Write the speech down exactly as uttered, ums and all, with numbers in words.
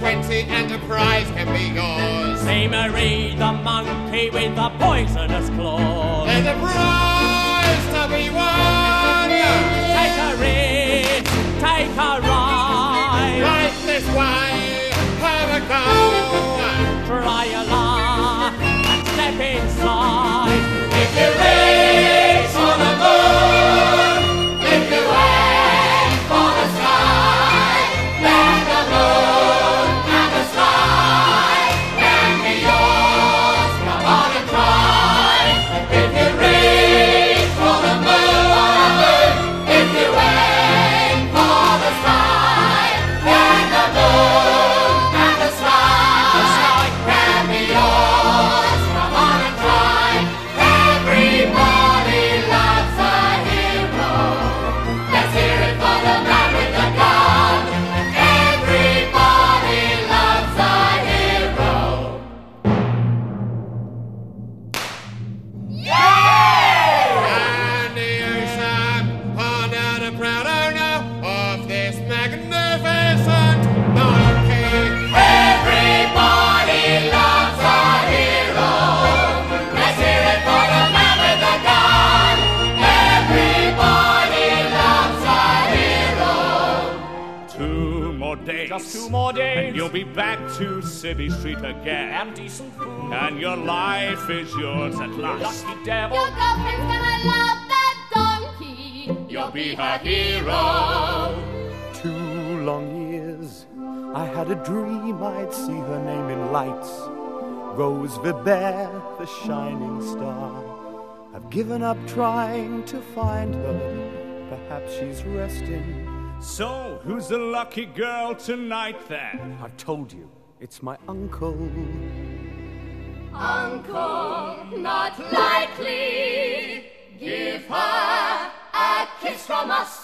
twenty and a prize can be yours. Say Marie the monkey with the poisonous claws. There's a prize to be won. Take a risk, take a ride. Right this way, have a go. Try a laugh and step inside. If you reach for the moon, if you aim for the sky, then the moon and the sky can be yours. Come on and try. If you reach for the moon, if you aim for the sky, then the moon and the sky can be yours. Come on and try. Everybody loves a hero. Let's hear it for the man with the gun. Everybody loves a hero. Yay! And here's Sam, honored and proud owner of this magnificent monkey. Everybody loves a hero. Let's hear it for the man with the gun. Everybody loves a hero. Two more days. Just two more days. And you'll be back to City Street again. And decent food. And your life is yours at last. Lucky devil. Your girlfriend's gonna love that donkey. You'll be her hero. Two long years, I had a dream I'd see her name in lights. Rose Vibert, the shining star. I've given up trying to find her. Perhaps she's resting. So, who's the lucky girl tonight then? I've told you, it's my uncle. Uncle, not likely. Give her a kiss from us.